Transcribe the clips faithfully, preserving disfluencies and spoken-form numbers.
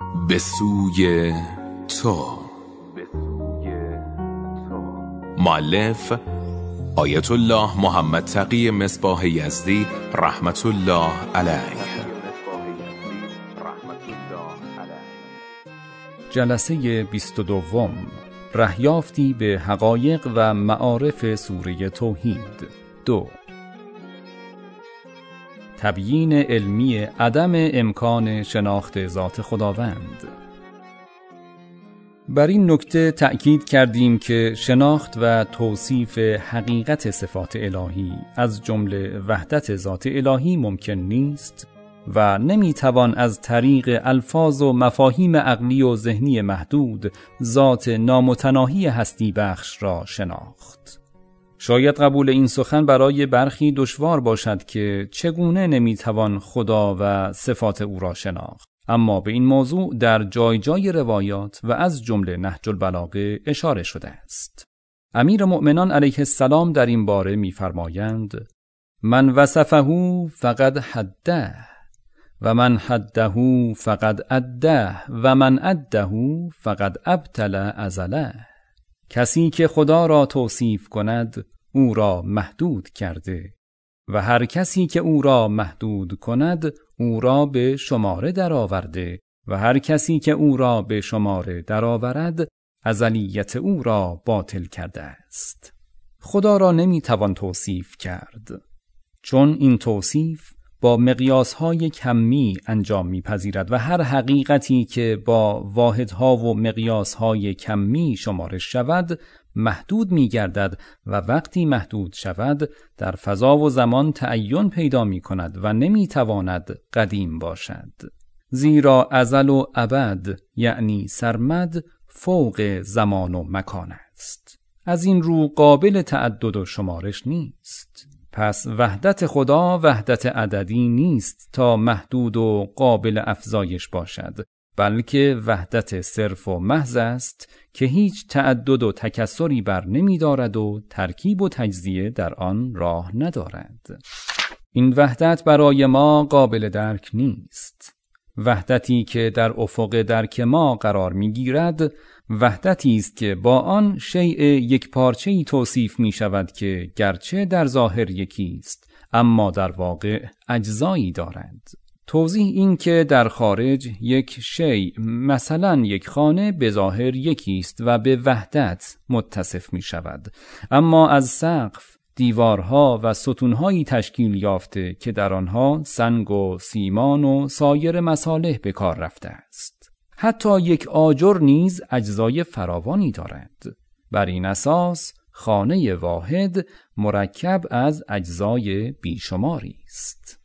به سوی تو. مؤلف آیت الله محمد تقی مصباح یزدی رحمت الله علیه. جلسه بیست و دوم، رهیافتی به حقایق و معارف سوره توحید. دو، تبیین علمی عدم امکان شناخت ذات خداوند. بر این نکته تأکید کردیم که شناخت و توصیف حقیقت صفات الهی از جمله وحدت ذات الهی ممکن نیست و نمیتوان از طریق الفاظ و مفاهیم عقلی و ذهنی محدود ذات نامتناهی هستی بخش را شناخت. شاید قبول این سخن برای برخی دشوار باشد که چگونه نمیتوان خدا و صفات او را شناخت، اما به این موضوع در جای جای روایات و از جمله نهج البلاغه اشاره شده است. امیر مؤمنان علیه السلام در این باره می‌فرمایند: من وصفه فقد حده و من حده فقد اده و من اده فقد ابطل ازله. کسی که خدا را توصیف کند او را محدود کرده و هر کسی که او را محدود کند او را به شماره درآورده و هر کسی که او را به شماره درآورد ازلیت او را باطل کرده است. خدا را نمیتوان توصیف کرد، چون این توصیف با مقیاس‌های کمی انجام می‌پذیرد و هر حقیقتی که با واحدها و مقیاس‌های کمی شمارش شود محدود می‌گردد و وقتی محدود شود در فضا و زمان تعین پیدا می‌کند و نمی‌تواند قدیم باشد، زیرا ازل و ابد یعنی سرمد فوق زمان و مکان است. از این رو قابل تعدد و شمارش نیست. پس وحدت خدا وحدت عددی نیست تا محدود و قابل افزایش باشد، بلکه وحدت صرف و محض است که هیچ تعدد و تکثری بر نمی دارد و ترکیب و تجزیه در آن راه ندارد. این وحدت برای ما قابل درک نیست. وحدتی که در افق درک ما قرار می گیرد وحدتی است که با آن شیء یک پارچه‌ای توصیف می شود که گرچه در ظاهر یکی است اما در واقع اجزایی دارد. توضیح این که در خارج یک شیء مثلا یک خانه به ظاهر یکی است و به وحدت متصف می شود، اما از سقف دیوارها و ستونهایی تشکیل یافته که در آنها سنگ و سیمان و سایر مصالح به کار رفته است. حتی یک آجر نیز اجزای فراوانی دارد. بر این اساس خانه واحد مرکب از اجزای بیشماری است.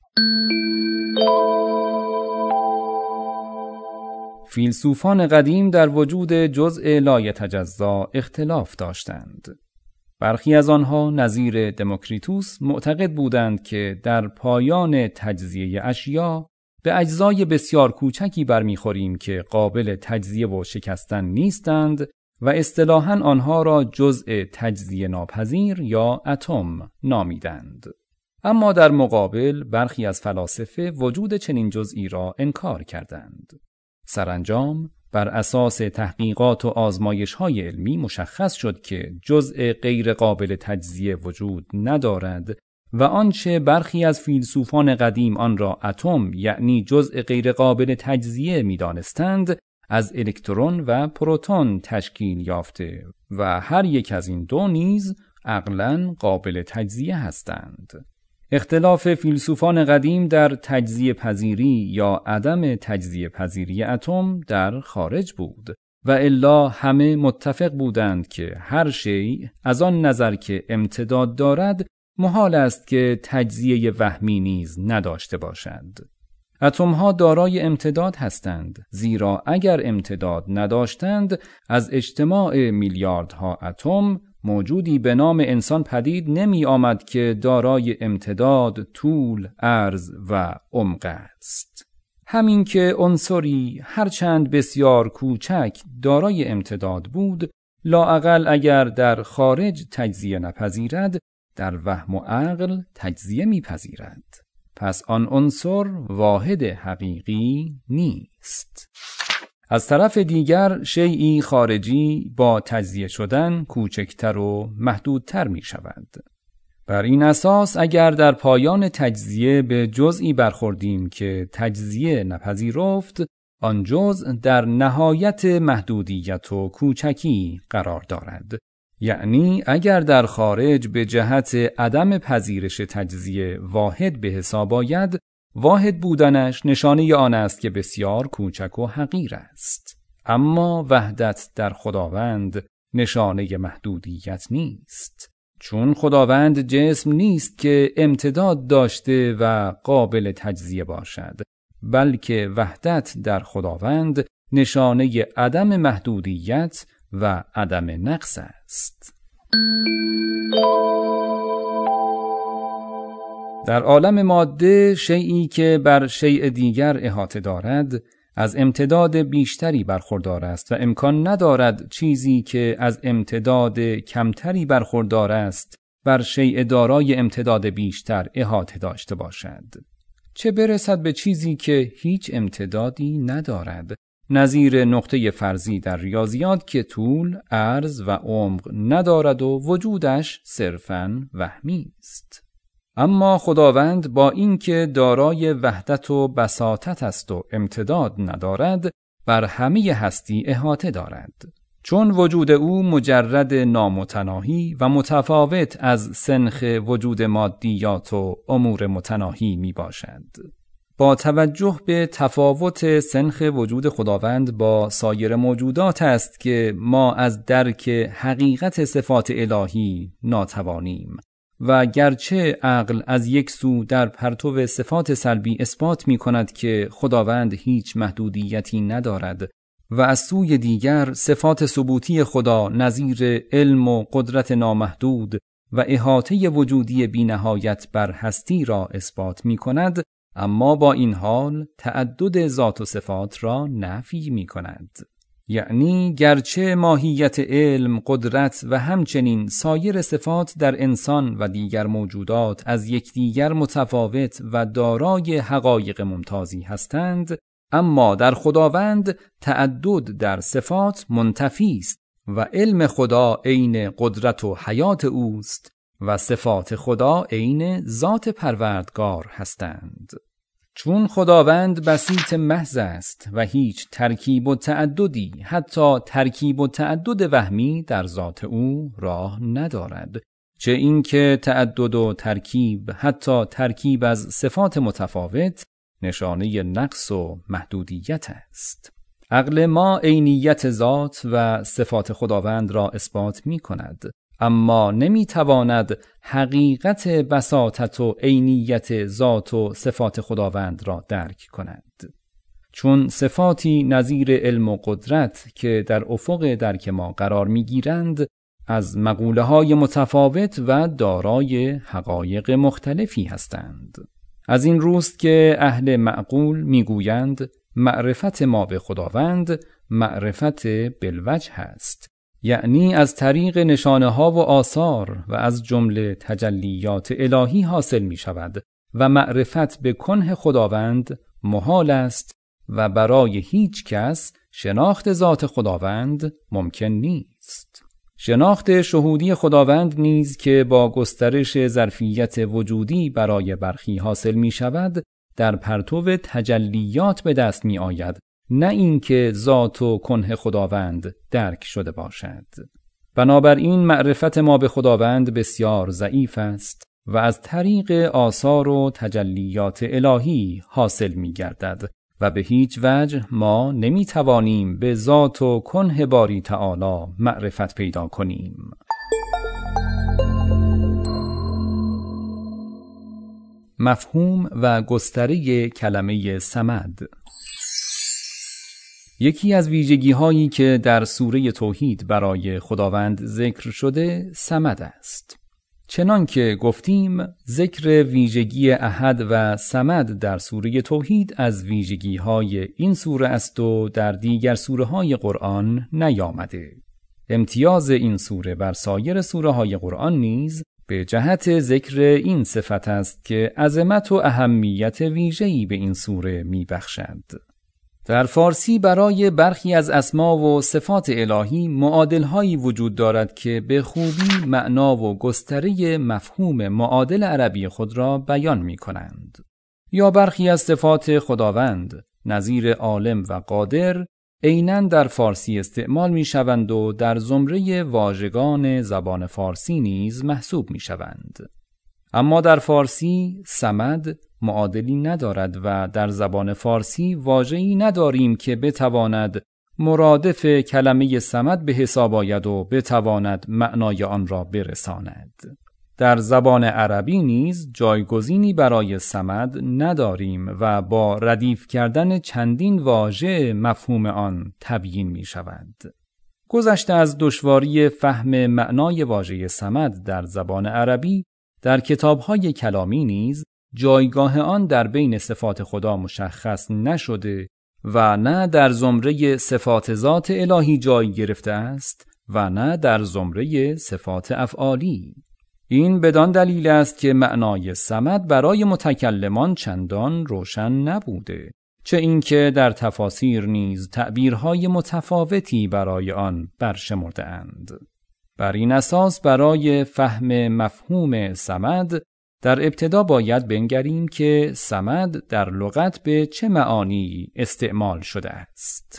فیلسوفان قدیم در وجود جزء لا یتجزا اختلاف داشتند. برخی از آنها نظیر دموکریتوس معتقد بودند که در پایان تجزیه اشیا به اجزای بسیار کوچکی برمیخوریم که قابل تجزیه و شکستن نیستند و اصطلاحاً آنها را جزء تجزیه ناپذیر یا اتم نامیدند. اما در مقابل برخی از فلاسفه وجود چنین جزئی را انکار کردند. سرانجام بر اساس تحقیقات و آزمایش‌های علمی مشخص شد که جزء غیر قابل تجزیه وجود ندارد و آنچه برخی از فیلسوفان قدیم آن را اتم یعنی جزء غیر قابل تجزیه می‌دانستند از الکترون و پروتون تشکیل یافته و هر یک از این دو نیز عقلاً قابل تجزیه هستند. اختلاف فیلسوفان قدیم در تجزیه پذیری یا عدم تجزیه پذیری اتم در خارج بود و الا همه متفق بودند که هر شیء از آن نظر که امتداد دارد محال است که تجزیه وهمی نیز نداشته باشد. اتم‌ها دارای امتداد هستند، زیرا اگر امتداد نداشتند از اجتماع میلیاردها اتم موجودی به نام انسان پدید نمی آمد که دارای امتداد، طول، عرض و عمق است. همین که عنصری هرچند بسیار کوچک دارای امتداد بود، لااقل اگر در خارج تجزیه نپذیرد، در وهم و عقل تجزیه میپذیرد. پس آن عنصر واحد حقیقی نیست. از طرف دیگر شیئی خارجی با تجزیه شدن کوچکتر و محدودتر می شود. بر این اساس اگر در پایان تجزیه به جزئی برخوردیم که تجزیه نپذیرفت، آن جزء در نهایت محدودیت و کوچکی قرار دارد. یعنی اگر در خارج به جهت عدم پذیرش تجزیه واحد به حساب آید، واحد بودنش نشانه آن است که بسیار کوچک و حقیر است. اما وحدت در خداوند نشانه محدودیت نیست، چون خداوند جسم نیست که امتداد داشته و قابل تجزیه باشد، بلکه وحدت در خداوند نشانه عدم محدودیت و عدم نقص است. در عالم ماده شیئی که بر شیء دیگر احاطه دارد از امتداد بیشتری برخوردار است و امکان ندارد چیزی که از امتداد کمتری برخوردار است بر شیء دارای امتداد بیشتر احاطه داشته باشد. چه برسد به چیزی که هیچ امتدادی ندارد، نظیر نقطه فرضی در ریاضیات که طول، عرض و عمق ندارد و وجودش صرفاً وهمی است. اما خداوند با اینکه دارای وحدت و بساطت است و امتداد ندارد، بر همه هستی احاطه دارد، چون وجود او مجرد نامتناهی و متفاوت از سنخ وجود مادیات و امور متناهی می باشد. با توجه به تفاوت سنخ وجود خداوند با سایر موجودات است که ما از درک حقیقت صفات الهی ناتوانیم و گرچه عقل از یک سو در پرتو صفات سلبی اثبات می کند که خداوند هیچ محدودیتی ندارد و از سوی دیگر صفات ثبوتی خدا نظیر علم و قدرت نامحدود و احاطه وجودی بی‌نهایت بر هستی را اثبات می کند، اما با این حال تعدد ذات و صفات را نفی می کند. یعنی گرچه ماهیت علم، قدرت و همچنین سایر صفات در انسان و دیگر موجودات از یکدیگر متفاوت و دارای حقایق ممتازی هستند، اما در خداوند تعدد در صفات منتفی است و علم خدا عین قدرت و حیات اوست و صفات خدا عین ذات پروردگار هستند. چون خداوند بسیط محض است و هیچ ترکیب و تعددی، حتی ترکیب و تعدد وهمی در ذات او راه ندارد، چه اینکه تعدد و ترکیب، حتی ترکیب از صفات متفاوت، نشانه نقص و محدودیت است. عقل ما عینیت ذات و صفات خداوند را اثبات می کند، اما نمی تواند حقیقت بساطت و عینیت ذات و صفات خداوند را درک کند. چون صفاتی نظیر علم و قدرت که در افق درک ما قرار می گیرند، از مقوله های متفاوت و دارای حقایق مختلفی هستند. از این روست که اهل معقول می گویند معرفت ما به خداوند معرفت بالوجه است، یعنی از طریق نشانه ها و آثار و از جمله تجلیات الهی حاصل می شود و معرفت به کنه خداوند محال است و برای هیچ کس شناخت ذات خداوند ممکن نیست. شناخت شهودی خداوند نیز که با گسترش ظرفیت وجودی برای برخی حاصل می شود، در پرتو تجلیات به دست می آید، نه اینکه ذات و کنه خداوند درک شده باشد. بنابراین معرفت ما به خداوند بسیار ضعیف است و از طریق آثار و تجلیات الهی حاصل می گردد و به هیچ وجه ما نمی توانیم به ذات و کنه باری تعالی معرفت پیدا کنیم. مفهوم و گستره کلمه صمد. یکی از ویژگی هایی که در سوره توحید برای خداوند ذکر شده صمد است. چنان که گفتیم ذکر ویژگی احد و صمد در سوره توحید از ویژگی های این سوره است و در دیگر سوره های قرآن نیامده. امتیاز این سوره بر سایر سوره های قرآن نیز به جهت ذکر این صفت است که عظمت و اهمیت ویژه‌ای به این سوره می‌بخشد. در فارسی برای برخی از اسما و صفات الهی معادل‌هایی وجود دارد که به خوبی معنا و گستره مفهوم معادل عربی خود را بیان می‌کنند. یا برخی از صفات خداوند نظیر عالم و قادر عیناً در فارسی استعمال می‌شوند و در زمره واژگان زبان فارسی نیز محسوب می‌شوند. اما در فارسی صمد معادلی ندارد و در زبان فارسی واژه‌ای نداریم که بتواند مرادف کلمه صمد به حساب آید و بتواند معنای آن را برساند. در زبان عربی نیز جایگزینی برای صمد نداریم و با ردیف کردن چندین واژه مفهوم آن تبیین می شود. گذشته از دشواری فهم معنای واژه صمد در زبان عربی، در کتاب‌های کلامی نیز جایگاه آن در بین صفات خدا مشخص نشده و نه در زمره صفات ذات الهی جای گرفته است و نه در زمره صفات افعالی. این بدان دلیل است که معنای صمد برای متکلمان چندان روشن نبوده، چه اینکه در تفاسیر نیز تعبیرهای متفاوتی برای آن برشمرده اند. بر این اساس برای فهم مفهوم صمد در ابتدا باید بنگریم که صمد در لغت به چه معانی استعمال شده است.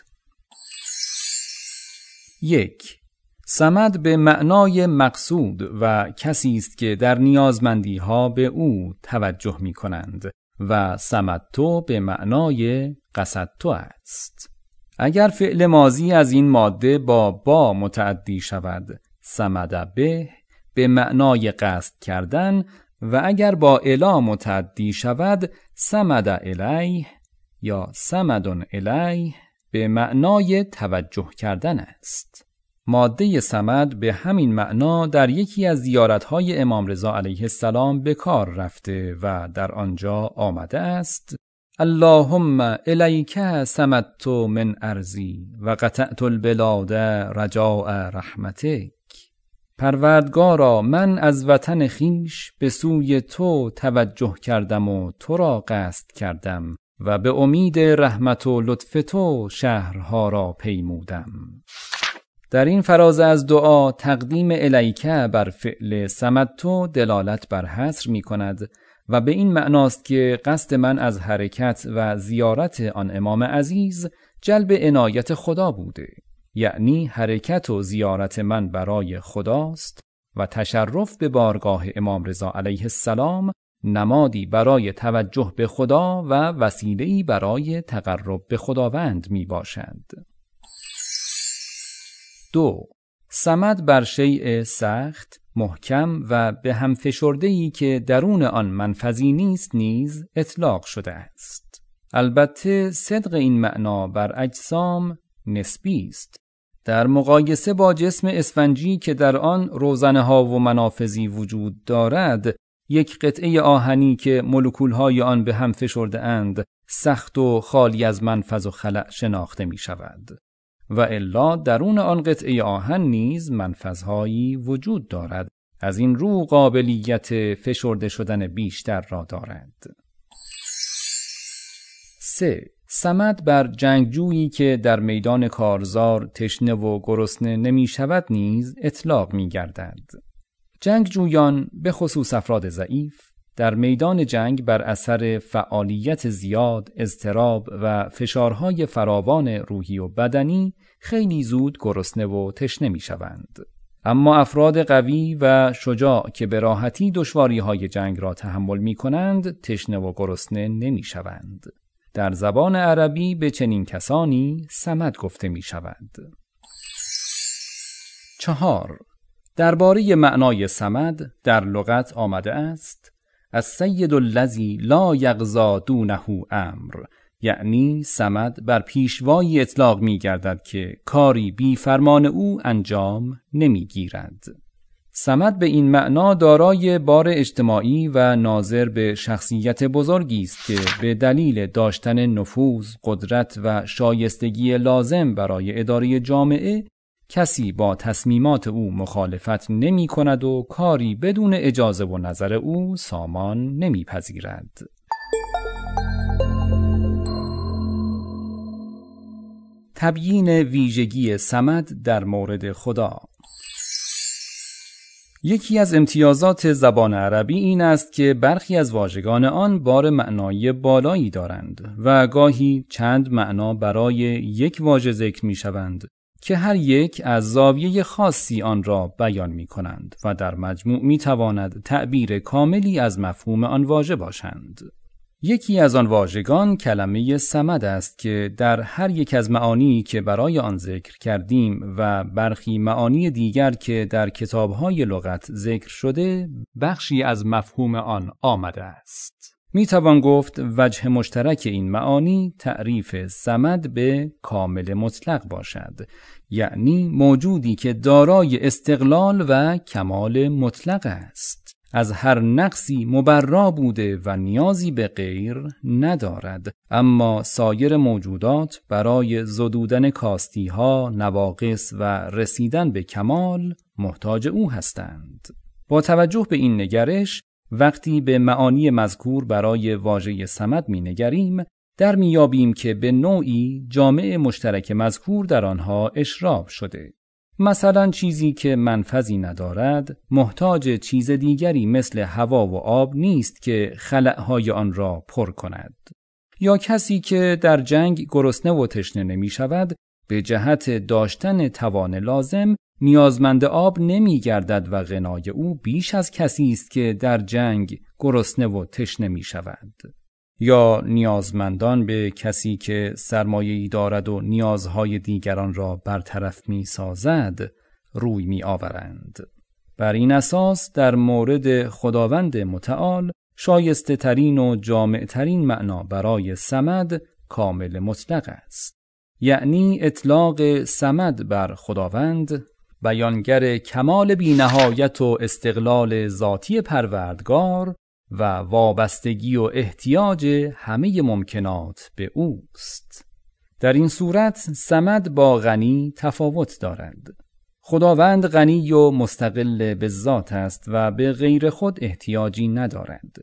یک، صمد به معنای مقصود و کسی است که در نیازمندی ها به او توجه می کنند و صمدتو به معنای قصدتو است. اگر فعل ماضی از این ماده با با متعدی شود، صمد به به معنای قصد کردن و اگر با الی متعدی شود، صمد الیه یا صمدون الیه به معنای توجه کردن است. ماده صمد به همین معنا در یکی از زیارت‌های امام رضا علیه السلام به کار رفته و در آنجا آمده است: اللهم الیک صمدت من ارضی و قطعت البلاد رجاء رحمتک. پروردگارا، من از وطن خویش به سوی تو توجه کردم و تو را قصد کردم و به امید رحمت و لطف تو شهرها را پیمودم. در این فراز از دعا تقدیم الیکه بر فعل صمدتو دلالت بر حصر می کند و به این معناست که قصد من از حرکت و زیارت آن امام عزیز جلب عنایت خدا بوده، یعنی حرکت و زیارت من برای خداست و تشرف به بارگاه امام رضا علیه السلام نمادی برای توجه به خدا و وسیله‌ای برای تقرب به خداوند می باشد. دو، صمد بر شیء سخت، محکم و به هم فشرده‌ای که درون آن منفذی نیست نیز اطلاق شده است. البته صدق این معنا بر اجسام نسبی است. در مقایسه با جسم اسفنجی که در آن روزنه‌ها و منافذی وجود دارد، یک قطعه آهنی که مولکول‌های آن به هم فشرده اند سخت و خالی از منفذ و خلأ شناخته می شود. و الا درون آن قطعه آهن نیز منفذهایی وجود دارد، از این رو قابلیت فشرده شدن بیشتر را دارد. سه، صمد بر جنگجویی که در میدان کارزار تشنه و گرسنه نمی شود نیز اطلاق می گردد. جنگجویان به خصوص افراد ضعیف در میدان جنگ بر اثر فعالیت زیاد، اضطراب و فشارهای فراوان روحی و بدنی خیلی زود گرسنه و تشنه می شوند. اما افراد قوی و شجاع که به راحتی دشواری‌های جنگ را تحمل می کنند، تشنه و گرسنه نمی شوند. در زبان عربی به چنین کسانی صمد گفته می شود. چهار، درباره معنای صمد در لغت آمده است: السید الذی لا یغزا دونه امر، یعنی صمد بر پیشوایی اطلاق می گردد که کاری بی فرمان او انجام نمی گیرد. صمد به این معنا دارای بار اجتماعی و ناظر به شخصیت بزرگی است که به دلیل داشتن نفوذ، قدرت و شایستگی لازم برای اداره جامعه کسی با تصمیمات او مخالفت نمی کند و کاری بدون اجازه و نظر او سامان نمی پذیرد. تبیین ویژگی صمد در مورد خدا. یکی از امتیازات زبان عربی این است که برخی از واژگان آن بار معنایی بالایی دارند و گاهی چند معنا برای یک واژه ذکر می شوند که هر یک از زاویه خاصی آن را بیان می کنند و در مجموع می تواند تعبیر کاملی از مفهوم آن واژه باشند. یکی از آن واژگان کلمه صمد است که در هر یک از معانی که برای آن ذکر کردیم و برخی معانی دیگر که در کتاب‌های لغت ذکر شده بخشی از مفهوم آن آمده است. می توان گفت وجه مشترک این معانی تعریف صمد به کامل مطلق باشد، یعنی موجودی که دارای استقلال و کمال مطلق است، از هر نقصی مبرا بوده و نیازی به غیر ندارد، اما سایر موجودات برای زدودن کاستی‌ها، نواقص و رسیدن به کمال محتاج او هستند. با توجه به این نگرش، وقتی به معانی مذکور برای واژه صمد می‌نگریم، در می‌یابیم که به نوعی جامع مشترک مذکور در آنها اشراب شده. مثلا چیزی که منفذی ندارد، محتاج چیز دیگری مثل هوا و آب نیست که خلأهای آن را پر کند. یا کسی که در جنگ گرسنه و تشنه نمی شود، به جهت داشتن توان لازم نیازمند آب نمی گردد و غنای او بیش از کسی است که در جنگ گرسنه و تشنه می شود. یا نیازمندان به کسی که سرمایه‌ای دارد و نیازهای دیگران را برطرف می سازد روی می آورند. بر این اساس در مورد خداوند متعال شایسته ترین و جامع ترین معنا برای صمد کامل مطلق است. یعنی اطلاق صمد بر خداوند بیانگر کمال بی‌نهایت و استقلال ذاتی پروردگار و وابستگی و احتیاج همه ممکنات به اوست. در این صورت صمد با غنی تفاوت دارد. خداوند غنی و مستقل به ذات است و به غیر خود احتیاجی ندارد.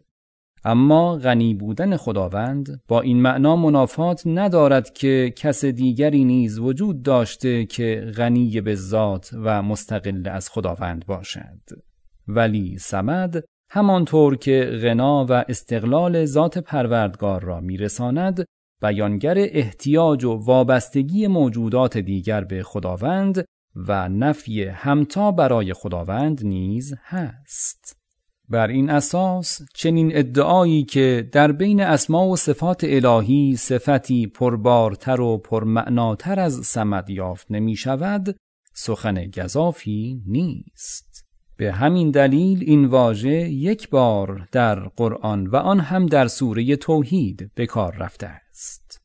اما غنی بودن خداوند با این معنا منافات ندارد که کس دیگری نیز وجود داشته که غنی به ذات و مستقل از خداوند باشد. ولی صمد همانطور که غنا و استقلال ذات پروردگار را میرساند، بیانگر احتیاج و وابستگی موجودات دیگر به خداوند و نفی همتا برای خداوند نیز هست. بر این اساس چنین ادعایی که در بین اسما و صفات الهی صفتی پربارتر و پرمعناتر از صمد یافت نمی شود، سخن گزافی نیست. به همین دلیل این واژه یک بار در قرآن و آن هم در سوره توحید به کار رفته است.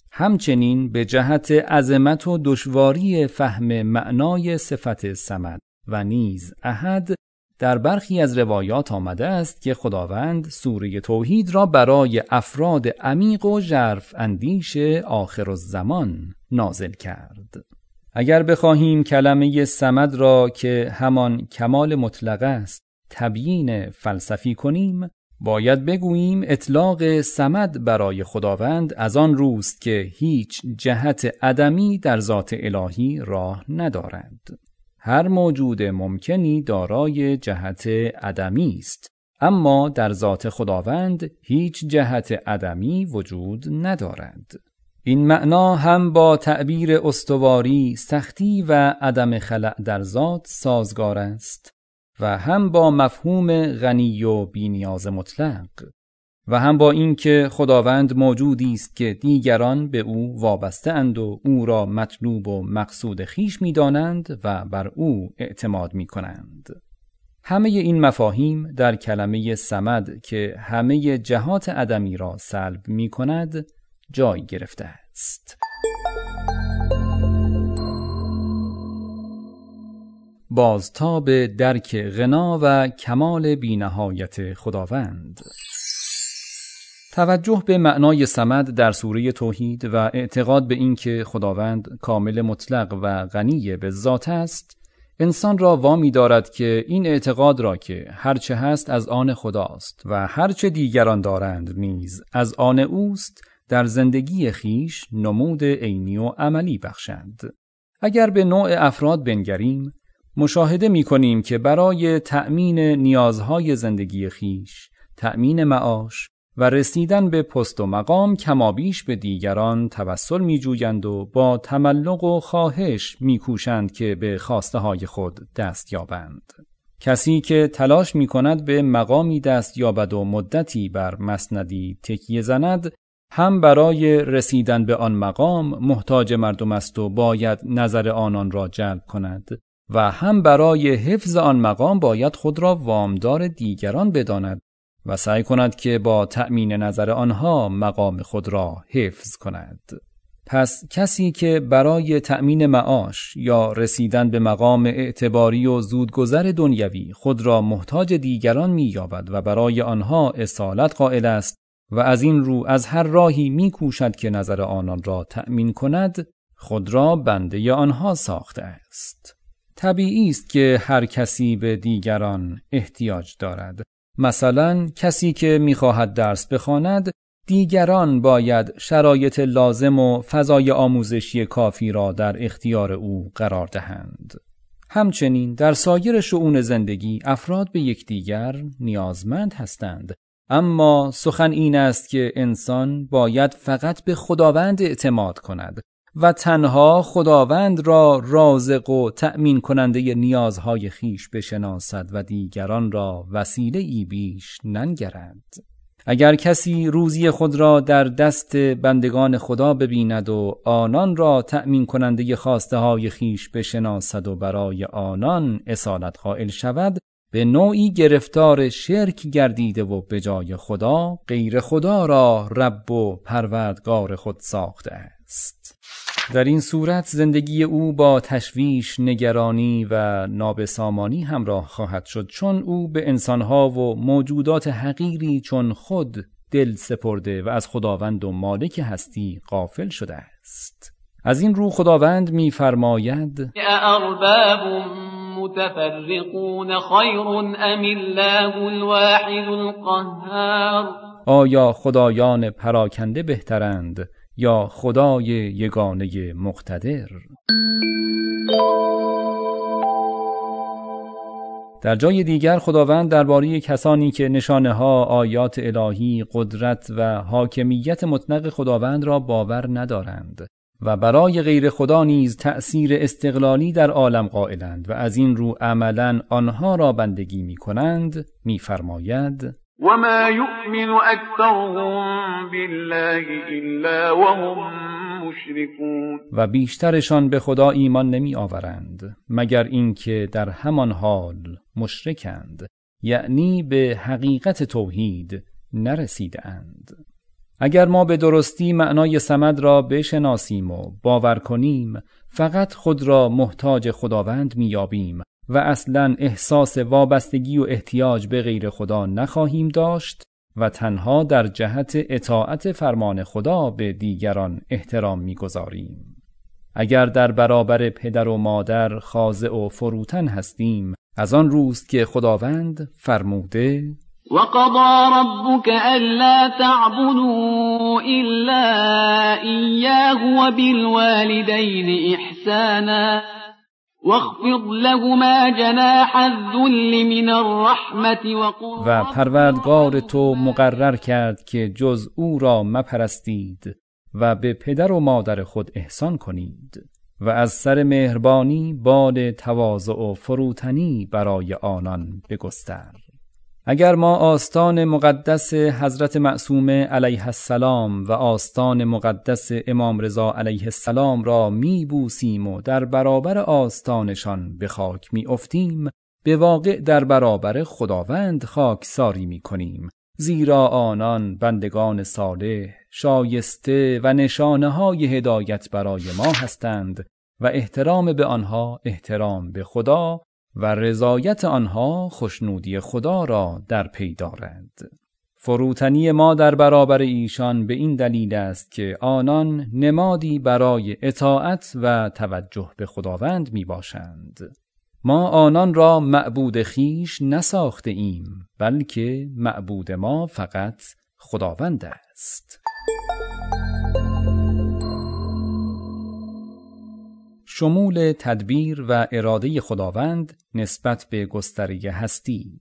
همچنین به جهت عظمت و دشواری فهم معنای صفت صمد و نیز احد در برخی از روایات آمده است که خداوند سوره توحید را برای افراد عمیق و ژرف اندیش آخرالزمان نازل کرد. اگر بخواهیم کلمه صمد را که همان کمال مطلق است تبیین فلسفی کنیم، باید بگوییم اطلاق صمد برای خداوند از آن روست که هیچ جهت عدمی در ذات الهی راه ندارد. هر موجود ممکنی دارای جهت عدمی است، اما در ذات خداوند هیچ جهت عدمی وجود ندارد. این معنا هم با تعبیر استواری، سختی و عدم خلأ در ذات سازگار است و هم با مفهوم غنی و بی‌نیاز مطلق و هم با اینکه خداوند موجودی است که دیگران به او وابسته اند و او را مطلوب و مقصود خیش می‌دانند و بر او اعتماد می‌کنند. همه این مفاهیم در کلمه صمد که همه جهات عدمی را سلب می‌کند جای گرفته است. بازتاب درک غنا و کمال بی‌نهایت خداوند. توجه به معنای صمد در سوره توحید و اعتقاد به این که خداوند کامل مطلق و غنی به ذات است، انسان را وامی دارد که این اعتقاد را که هرچه هست از آن خداست و هرچه دیگران دارند نیز از آن اوست، در زندگی خیش نمود عینی و عملی بخشند. اگر به نوع افراد بنگریم، مشاهده می کنیم که برای تأمین نیازهای زندگی خیش، تأمین معاش و رسیدن به پست و مقام کمابیش به دیگران توسل می جویند و با تملق و خواهش می کوشند که به خواسته های خود دست یابند. کسی که تلاش می کند به مقامی دست یابد و مدتی بر مسندی تکیه زند، هم برای رسیدن به آن مقام محتاج مردم است و باید نظر آنان را جلب کند و هم برای حفظ آن مقام باید خود را وامدار دیگران بداند و سعی کند که با تأمین نظر آنها مقام خود را حفظ کند. پس کسی که برای تأمین معاش یا رسیدن به مقام اعتباری و زودگذر دنیوی خود را محتاج دیگران می‌یابد و برای آنها اصالت قائل است و از این رو از هر راهی می‌کوشد که نظر آنان را تأمین کند، خود را بنده آنها ساخته است. طبیعی است که هر کسی به دیگران احتیاج دارد. مثلا کسی که می‌خواهد درس بخواند، دیگران باید شرایط لازم و فضای آموزشی کافی را در اختیار او قرار دهند. همچنین در سایر شؤون زندگی افراد به یکدیگر نیازمند هستند، اما سخن این است که انسان باید فقط به خداوند اعتماد کند و تنها خداوند را رازق و تأمین کننده نیازهای خیش بشناسد و دیگران را وسیله ای بیش ننگرد. اگر کسی روزی خود را در دست بندگان خدا ببیند و آنان را تأمین کننده خواسته های خیش بشناسد و برای آنان اصالت قائل شود، به نوعی گرفتار شرک گردیده و به جای خدا غیر خدا را رب و پروردگار خود ساخته است. در این صورت زندگی او با تشویش، نگرانی و نابسامانی همراه خواهد شد، چون او به انسانها و موجودات حقیری چون خود دل سپرده و از خداوند و مالک هستی غافل شده است. از این رو خداوند می‌فرماید: ارباب متفرقون خیر ام الله الواحد القهار. آیا خدایان پراکنده بهترند یا خدای یگانه مقتدر؟ در جای دیگر خداوند درباره کسانی که نشانه ها، آیات الهی، قدرت و حاکمیت مطلق خداوند را باور ندارند و برای غیر خدا نیز تأثیر استقلالی در عالم قائلند و از این رو عملاً آنها را بندگی می کنند، می فرماید: وما يؤمن أكثرهم بالله إلا وهم مشركون. و بیشترشان به خدا ایمان نمی آورند مگر اینکه در همان حال مشرکند، یعنی به حقیقت توحید نرسیده اند. اگر ما به درستی معنای صمد را بشناسیم و باور کنیم، فقط خود را محتاج خداوند می‌یابیم و اصلاً احساس وابستگی و احتیاج به غیر خدا نخواهیم داشت و تنها در جهت اطاعت فرمان خدا به دیگران احترام می‌گذاریم. اگر در برابر پدر و مادر خاضع و فروتن هستیم، از آن روست که خداوند فرموده: وَقَضَى رَبُّكَ أَلَّا تَعْبُدُوا إِلَّا إِيَّاهُ وَبِالْوَالِدَيْنِ إِحْسَانًا وَاخْفِضْ لَهُمَا جَنَاحَ الذُّلِّ مِنَ الرَّحْمَةِ وَقُلْ و پروردگار تو مقرر کرد که جز او را مپرستید و به پدر و مادر خود احسان کنید و از سر مهربانی بال تواضع و فروتنی برای آنان بگستر. اگر ما آستان مقدس حضرت معصومه علیه السلام و آستان مقدس امام رضا علیه السلام را می بوسیم و در برابر آستانشان به خاک می افتیم، به واقع در برابر خداوند خاکساری می کنیم، زیرا آنان بندگان صالح، شایسته و نشانه های هدایت برای ما هستند و احترام به آنها احترام به خدا و رضایت آنها خوشنودی خدا را در پی دارد. فروتنی ما در برابر ایشان به این دلیل است که آنان نمادی برای اطاعت و توجه به خداوند می باشند. ما آنان را معبود خیش نساخته ایم، بلکه معبود ما فقط خداوند است. شمول تدبیر و اراده خداوند نسبت به گستره هستی.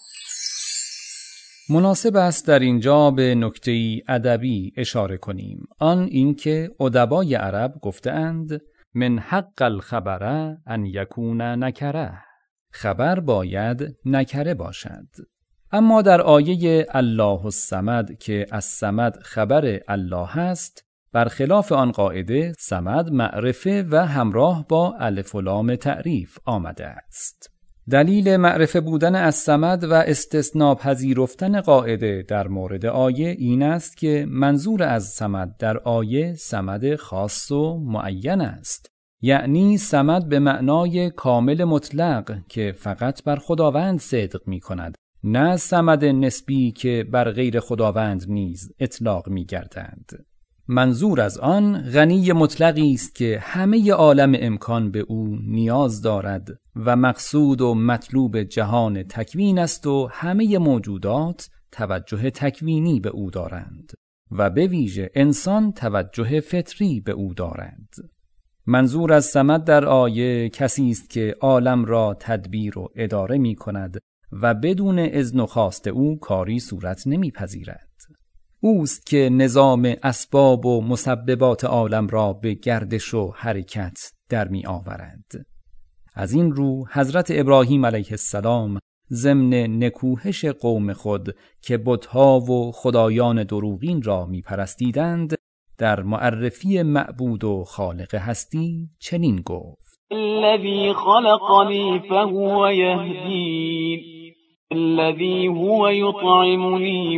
مناسب است در اینجا به نکته‌ای ادبی اشاره کنیم، آن اینکه ادبای عرب گفتند من حق الخبر ان یکون نکره، خبر باید نکره باشد. اما در آیه الله الصمد که الصمد خبر الله است، برخلاف آن قاعده صمد معرفه و همراه با الف و لام تعریف آمده است. دلیل معرفه بودن الصمد و استثناء پذیرفتن قاعده در مورد آیه این است که منظور از صمد در آیه صمد خاص و معین است، یعنی صمد به معنای کامل مطلق که فقط بر خداوند صدق می کند، نه صمد نسبی که بر غیر خداوند نیز اطلاق می گردند. منظور از آن غنی مطلقی است که همه عالم امکان به او نیاز دارد و مقصود و مطلوب جهان تکوین است و همه موجودات توجه تکوینی به او دارند و به ویژه انسان توجه فطری به او دارند. منظور از صمد در آیه کسی است که عالم را تدبیر و اداره می کند و بدون اذن و خواست او کاری صورت نمی پذیرد. اوست که نظام اسباب و مسببات عالم را به گردش و حرکت در می آورد. از این رو حضرت ابراهیم علیه السلام ضمن نکوهش قوم خود که بت‌ها و خدایان دروغین را می پرستیدند، در معرفی معبود و خالق هستی چنین گفت: الذي خلقني فهو يهدين الذي هو يطعمني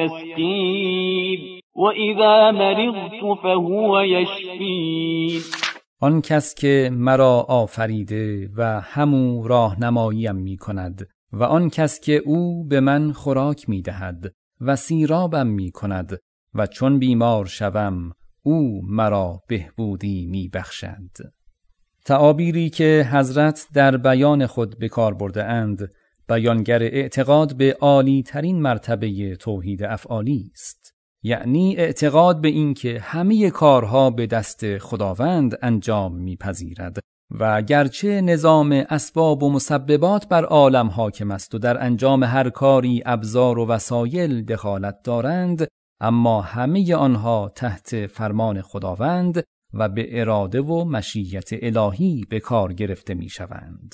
ويسقين وإذا مرضت فهو يشفين. آن کس که مرا آفریده و همو راهنماییم می کند و آن کس که او به من خوراک می دهد و سیرابم می کند و چون بیمار شوم او مرا بهبودی می بخشد. تعابیری که حضرت در بیان خود به کار برده اند بیانگر اعتقاد به عالی ترین مرتبه توحید افعالی است، یعنی اعتقاد به این که همه کارها به دست خداوند انجام می‌پذیرد و گرچه نظام اسباب و مسببات بر عالم حاکم است و در انجام هر کاری ابزار و وسایل دخالت دارند، اما همه آنها تحت فرمان خداوند و به اراده و مشیت الهی به کار گرفته می‌شوند.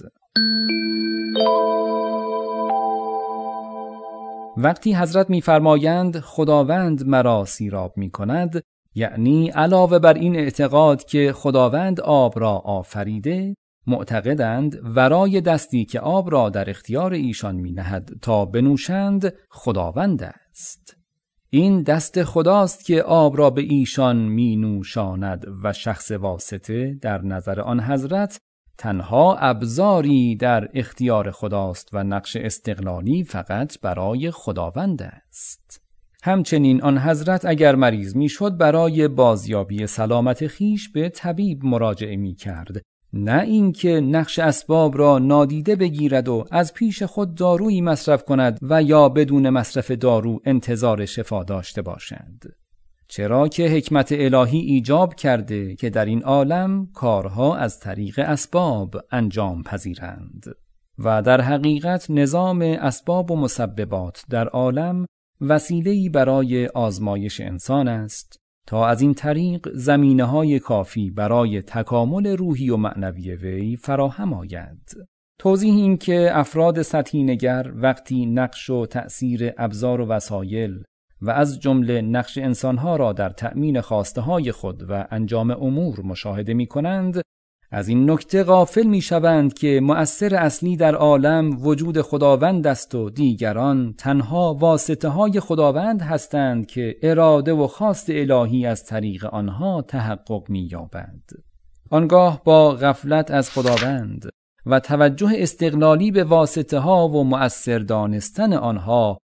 وقتی حضرت می‌فرمایند خداوند مرا سیراب می‌کند، یعنی علاوه بر این اعتقاد که خداوند آب را آفریده، معتقدند ورای دستی که آب را در اختیار ایشان می‌نهد تا بنوشند خداوند است. این دست خداست که آب را به ایشان می‌نوشاند و شخص واسطه در نظر آن حضرت تنها ابزاری در اختیار خداست و نقش استقلالی فقط برای خداوند است. همچنین آن حضرت اگر مریض میشد برای بازیابی سلامت خیش به طبیب مراجعه می کرد، نه اینکه نقش اسباب را نادیده بگیرد و از پیش خود دارویی مصرف کند و یا بدون مصرف دارو انتظار شفا داشته باشند. چرا که حکمت الهی ایجاب کرده که در این عالم کارها از طریق اسباب انجام پذیرند و در حقیقت نظام اسباب و مسببات در عالم وسیله‌ای برای آزمایش انسان است تا از این طریق زمینه‌های کافی برای تکامل روحی و معنوی وی فراهم آید. توضیح این که افراد سطحی نگر وقتی نقش و تأثیر ابزار و وسایل و از جمله نقش انسانها را در تأمین خواسته‌های خود و انجام امور مشاهده می‌کنند، از این نکته غافل می‌شوند که مؤثر اصلی در عالم وجود خداوند است و دیگران تنها واسطه‌های خداوند هستند که اراده و خواست الهی از طریق آنها تحقق می‌یابد. آنگاه با غفلت از خداوند و توجه استقلالی به واسطه‌ها و مؤثر دانستن آنها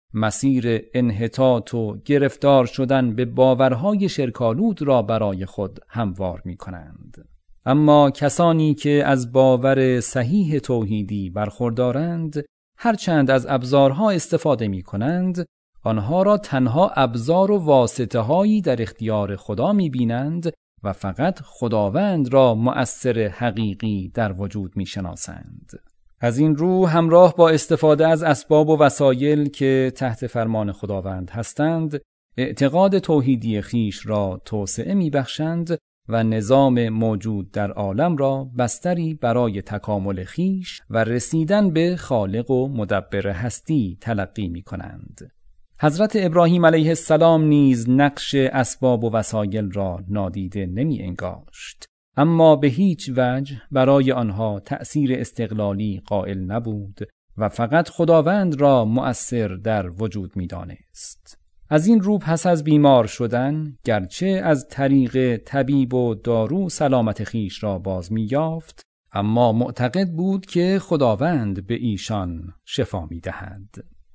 مسیر انحطاط و گرفتار شدن به باورهای شرک‌آلود را برای خود هموار می کنند. اما کسانی که از باور صحیح توحیدی برخوردارند، هرچند از ابزارها استفاده می کنند، آنها را تنها ابزار و واسطه‌هایی در اختیار خدا می بینند و فقط خداوند را مؤثر حقیقی در وجود می شناسند. از این رو همراه با استفاده از اسباب و وسایل که تحت فرمان خداوند هستند، اعتقاد توحیدی خیش را توسعه می بخشند و نظام موجود در عالم را بستری برای تکامل خیش و رسیدن به خالق و مدبر هستی تلقی می کنند. حضرت ابراهیم علیه السلام نیز نقش اسباب و وسایل را نادیده نمی انگاشت، اما به هیچ وجه برای آنها تأثیر استقلالی قائل نبود و فقط خداوند را مؤثر در وجود می دانست. از این رو پس از بیمار شدن، گرچه از طریق طبیب و دارو سلامت خیش را باز می یافت، اما معتقد بود که خداوند به ایشان شفا می دهد.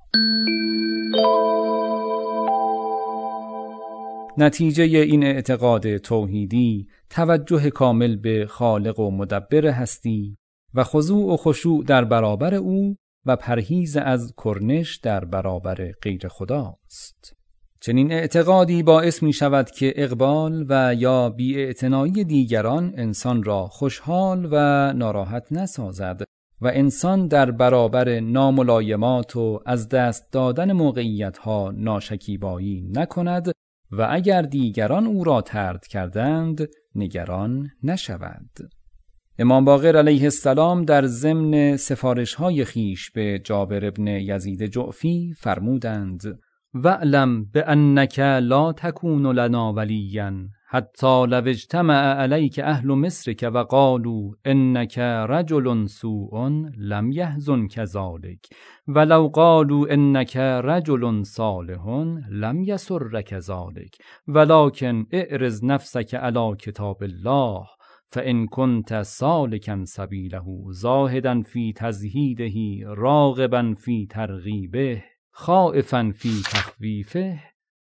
نتیجه این اعتقاد توحیدی توجه کامل به خالق و مدبر هستی و خضوع و خشوع در برابر او و پرهیز از کرنش در برابر غیر خداست. چنین اعتقادی باعث می شود که اقبال و یا بی‌اعتنایی دیگران انسان را خوشحال و ناراحت نسازد و انسان در برابر ناملایمات و از دست دادن موقعیت‌ها ناشکیبایی نکند و اگر دیگران او را طرد کردند نگران نشود. امام باقر علیه السلام در ضمن سفارش‌های خیش به جابر ابن یزید جعفی فرمودند: وَاعْلَمْ بِأَنَّكَ لَا تَكُونُ لَنَا وَلِيًّا حَتَّى لَوْ اجْتَمَعَ عَلَيْكَ أَهْلُ مِصْرِكَ وَقَالُوا إِنَّكَ رَجُلٌ سُوءٌ لَمْ يَحْزُنْكَ ذَلِكَ وَلَوْ قَالُوا إِنَّكَ رَجُلٌ صَالِحٌ لَمْ يَسُرَّكَ ذَلِكَ وَلَكِنْ اعْرِضْ نَفْسَكَ عَلَى كِتَابِ اللَّهِ فَإِنْ كُنْتَ سَالِكًا سَبِيلَهُ زَاهِدًا فِي تَزْهِيدِهِ رَاغِبًا فِي تَرْغِيبِهِ خائفاً فی تخویفه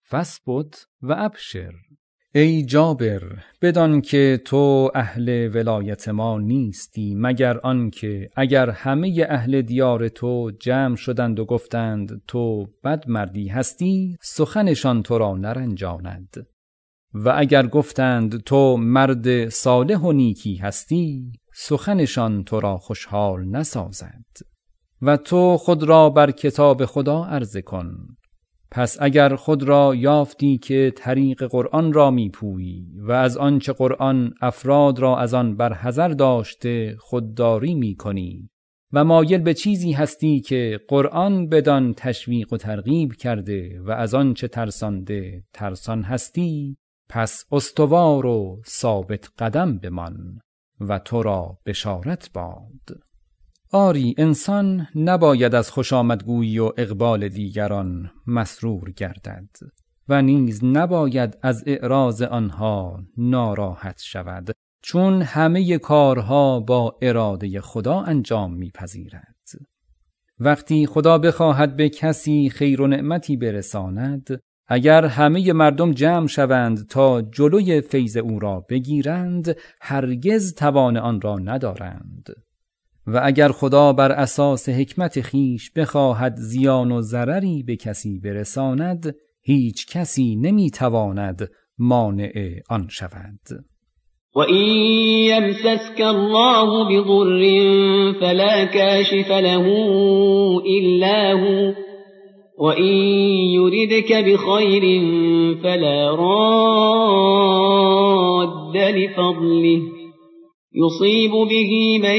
فاثبت و ابشر. ای جابر، بدان که تو اهل ولایت ما نیستی مگر آنکه اگر همه اهل دیار تو جمع شدند و گفتند تو بد مردی هستی، سخنشان تو را نرنجاند، و اگر گفتند تو مرد صالح و نیکی هستی، سخنشان تو را خوشحال نسازد. و تو خود را بر کتاب خدا عرضه کن. پس اگر خود را یافتی که طریق قرآن را میپویی و از آنچه قرآن افراد را از آن برحذر داشته خودداری میکنی و مایل به چیزی هستی که قرآن بدان تشویق و ترغیب کرده و از آنچه ترسانده ترسان هستی، پس استوار و ثابت قدم بمان و تو را بشارت باد. آری، انسان نباید از خوشامدگویی و اقبال دیگران مسرور گردد و نیز نباید از اعراض آنها ناراحت شود، چون همه کارها با اراده خدا انجام می‌پذیرد. وقتی خدا بخواهد به کسی خیر و نعمتی برساند، اگر همه مردم جمع شوند تا جلوی فیض او را بگیرند، هرگز توان آن را ندارند. و اگر خدا بر اساس حکمت خیش بخواهد زیان و ضرری به کسی برساند، هیچ کسی نمیتواند مانع آن شود. و این یمسسک الله بضر فلا کاشف له الا هو و این یردک بخیر فلا راد لفضله يصيب به من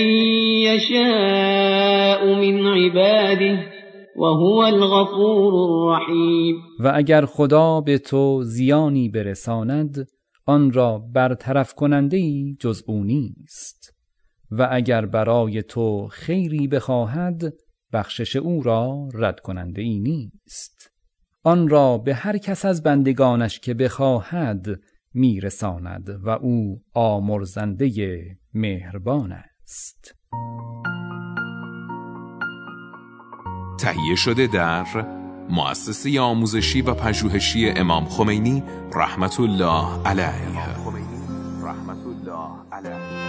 يشاء من عباده وهو الغفور الرحیم. و اگر خدا به تو زیانی برساند، آن را برطرف کننده‌ای جز او نیست، و اگر برای تو خیری بخواهد، بخشش او را رد کننده‌ای نیست. آن را به هر کس از بندگانش که بخواهد میرساند و او آمرزنده مهربان است. تهیه شده در مؤسسه آموزشی و پژوهشی امام خمینی رحمت الله علیه.